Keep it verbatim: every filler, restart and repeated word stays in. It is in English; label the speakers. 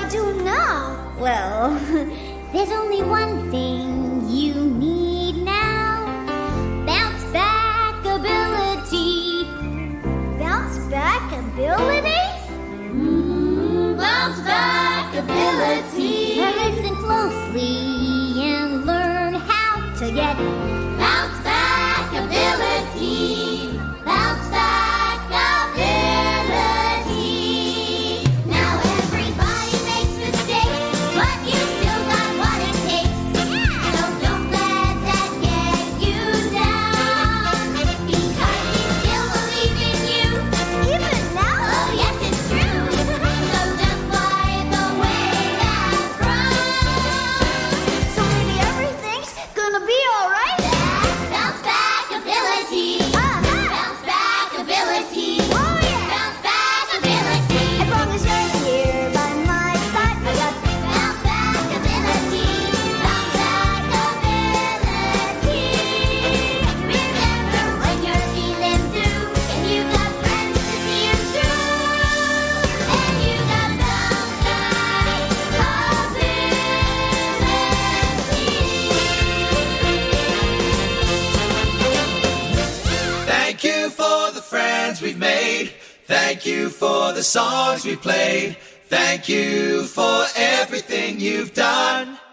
Speaker 1: do now?
Speaker 2: Well, there's only one thing you need now. Bounce back ability.
Speaker 1: Bounce back ability?
Speaker 2: Mm, bounce back ability. Now listen closely and learn how to get bounce back ability. Bounce back ability. Now everybody makes mistakes, but you still got what it takes. So don't let that get you down, because we still believe in you.
Speaker 1: Even now?
Speaker 2: Oh yes, it's true. So just wipe away that frown.
Speaker 1: So maybe everything's gonna be alright?
Speaker 2: Bounce back ability.
Speaker 1: Uh-huh.
Speaker 2: Bounce back ability.
Speaker 1: Oh yeah!
Speaker 2: Bounce back ability.
Speaker 1: As long as you're here by my side, I got
Speaker 2: Bounce back ability. Bounce back ability. Remember when you're feeling blue and you got friends to see you through, and you got bounce back ability.
Speaker 3: Thank you for the friends we've made. Thank you for the songs we've played. Thank you for everything you've done.